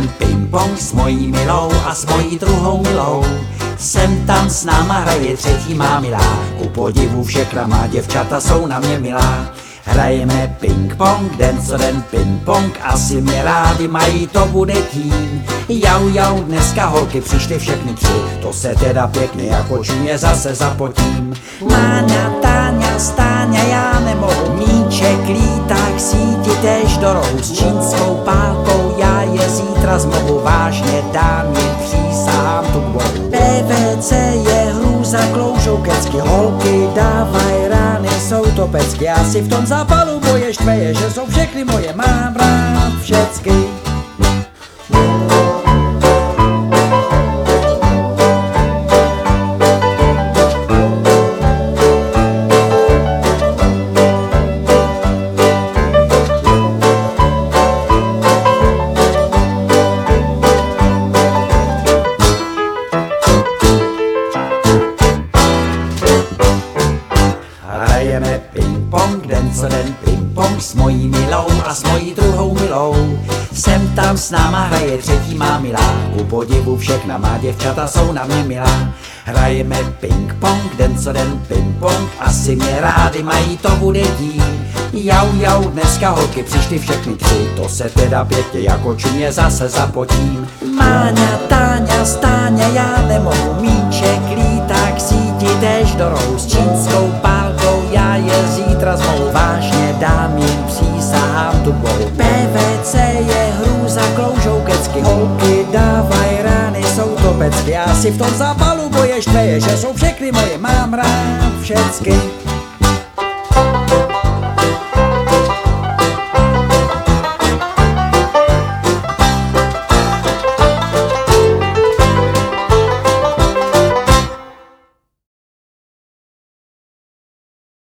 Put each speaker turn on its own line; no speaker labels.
den ping-pong s mojí milou a s mojí druhou milou. Sem tam s náma hraje třetí má milá, ku podivu všechna má děvčata jsou na mě milá. Hrajeme ping-pong, den co den ping-pong, asi mě rádi mají, to bude tím. Jau, jau, dneska holky přišly všechny tři, to se teda pěkně jako čumě zase zapotím. Máňa, Táňa, Stáňa, já nemohu míček, líták, síti též do rohu s čínskou pálkou, já je zítra zmohu, vážně dám jim přísahám tu bohu. PVC je hrůza, kloužou kecky, holky dávaj rány, jsou to pecky, já si v tom zápalu boje štveje, že jsou všechny moje, mám rád všecky. Hrajeme ping-pong, den co den ping-pong s mojí milou a s mojí druhou milou. Sem tam s náma hraje třetí má milá, ku podivu všechna má děvčata jsou na mě milá. Hrajeme ping-pong, den co den ping-pong, asi mě rádi mají, to bude tím. Jau, jau, dneska holky přišly všechny tři, to se teda pěkně jako čumě zase zapotím. Máňa, Táňa, Stáňa, já nemohu míček, líták, síti též do rohu s čínskou pálkou, já je zítra zmohu, vážně dám jim přísahám tu bohu. PVC je hrůza, kloužou kecky, holky dávaj rány, jsou to pecky, já si v tom zápalu boje štveje, že jsou všechny moje, mám rád všecky.